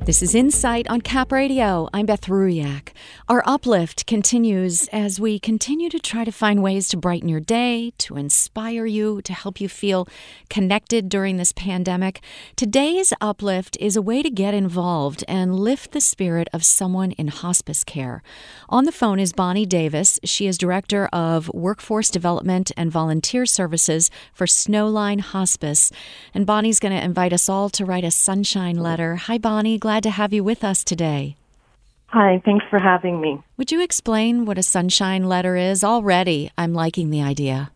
This is Insight on Cap Radio. I'm Beth Ruyak. Our uplift continues as we continue to try to find ways to brighten your day, to inspire you, to help you feel connected during this pandemic. Today's uplift is a way to get involved and lift the spirit of someone in hospice care. On the phone is Bonnie Davis. She is Director of Workforce Development and Volunteer Services for Snowline Hospice. And Bonnie's going to invite us all to write a sunshine letter. Hi, Bonnie. Glad to have you with us today. Hi, thanks for having me. Would you explain what a sunshine letter is? Already, I'm liking the idea.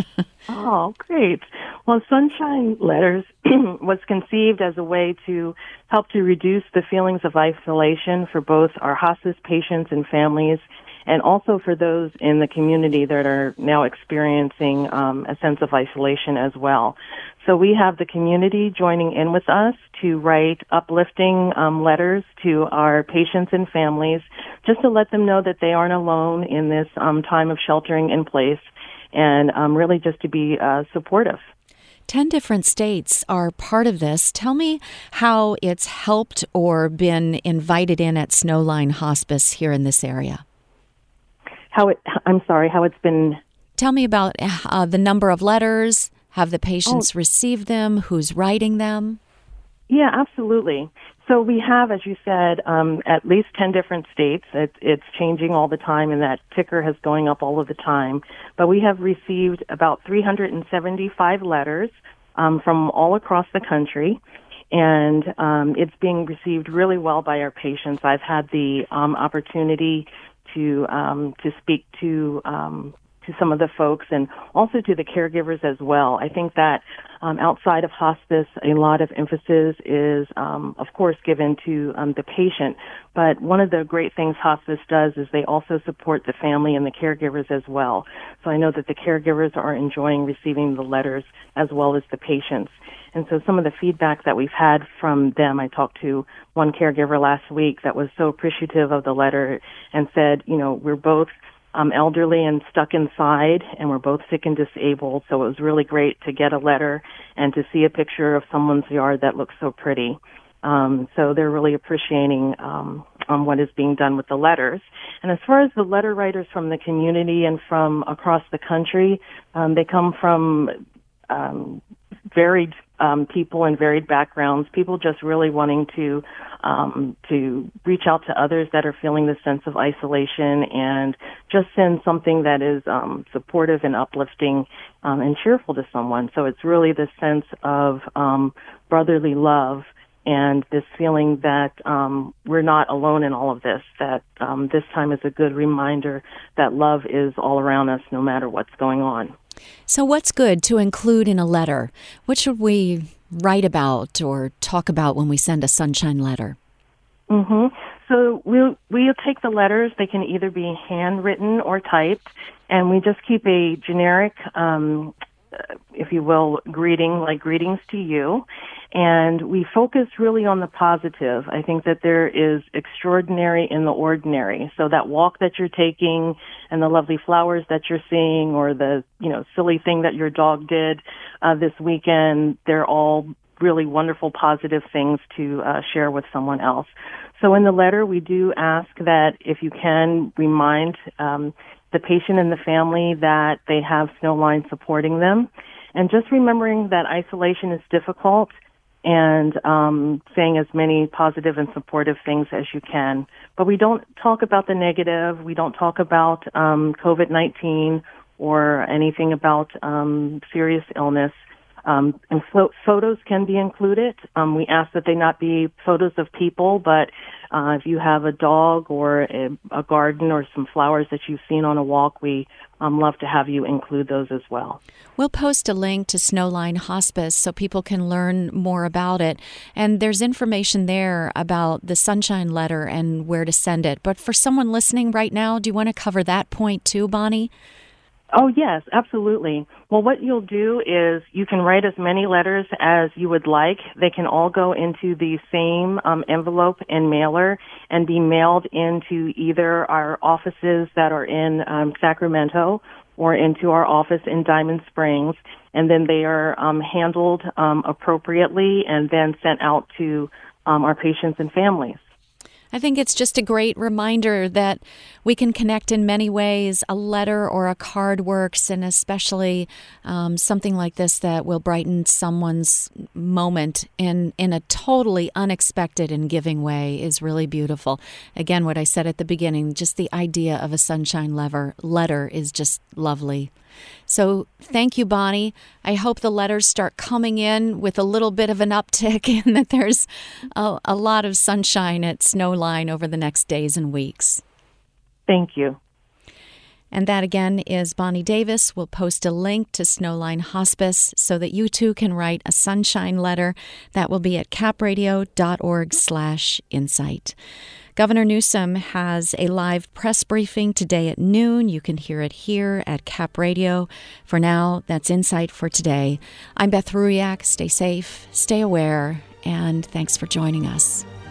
Oh, great. Well, Sunshine Letters was conceived as a way to help to reduce the feelings of isolation for both our hospice patients and families, and also for those in the community that are now experiencing a sense of isolation as well. So we have the community joining in with us to write uplifting letters to our patients and families, just to let them know that they aren't alone in this time of sheltering in place, and really just to be supportive. 10 different states are part of this. Tell me how it's helped or been invited in at Snowline Hospice here in this area. How it's been... Tell me about the number of letters. Have the patients received them? Who's writing them? Yeah, absolutely. So we have, as you said, at least 10 different states. It's changing all the time, and that ticker has going up all of the time. But we have received about 375 letters from all across the country, and it's being received really well by our patients. I've had the opportunity to speak to some of the folks and also to the caregivers as well. I think that outside of hospice, a lot of emphasis is, of course, given to the patient. But one of the great things hospice does is they also support the family and the caregivers as well. So I know that the caregivers are enjoying receiving the letters as well as the patients. And so some of the feedback that we've had from them, I talked to one caregiver last week that was so appreciative of the letter and said, we're both elderly and stuck inside, and we're both sick and disabled, so it was really great to get a letter and to see a picture of someone's yard that looks so pretty. So they're really appreciating what is being done with the letters. And as far as the letter writers from the community and from across the country, they come from varied people and varied backgrounds, people just really wanting to reach out to others that are feeling the sense of isolation and just send something that is supportive and uplifting and cheerful to someone. So it's really this sense of brotherly love and this feeling that we're not alone in all of this, that this time is a good reminder that love is all around us no matter what's going on. So what's good to include in a letter? What should we write about or talk about when we send a sunshine letter? Mm-hmm. So we'll take the letters. They can either be handwritten or typed, and we just keep a generic, if you will, greeting, like greetings to you. And we focus really on the positive. I think that there is extraordinary in the ordinary. So that walk that you're taking and the lovely flowers that you're seeing or the, silly thing that your dog did this weekend, they're all really wonderful, positive things to share with someone else. So in the letter, we do ask that if you can remind the patient and the family that they have Snowline supporting them. And just remembering that isolation is difficult and saying as many positive and supportive things as you can. But we don't talk about the negative. We don't talk about COVID-19 or anything about serious illness. And photos can be included. We ask that they not be photos of people, but if you have a dog or a garden or some flowers that you've seen on a walk, we love to have you include those as well. We'll post a link to Snowline Hospice so people can learn more about it. And there's information there about the Sunshine Letter and where to send it. But for someone listening right now, do you want to cover that point too, Bonnie? Oh, yes, absolutely. Well, what you'll do is you can write as many letters as you would like. They can all go into the same envelope and mailer and be mailed into either our offices that are in Sacramento or into our office in Diamond Springs. And then they are handled appropriately and then sent out to our patients and families. I think it's just a great reminder that we can connect in many ways. A letter or a card works, and especially something like this that will brighten someone's moment in a totally unexpected and giving way is really beautiful. Again, what I said at the beginning, just the idea of a sunshine letter is just lovely. So thank you, Bonnie. I hope the letters start coming in with a little bit of an uptick and that there's a lot of sunshine at Snowline over the next days and weeks. Thank you. And that again is Bonnie Davis. We'll post a link to Snowline Hospice so that you too can write a sunshine letter. That will be at capradio.org/insight. Governor Newsom has a live press briefing today at noon. You can hear it here at Cap Radio. For now, that's Insight for today. I'm Beth Ruyak. Stay safe, stay aware, and thanks for joining us.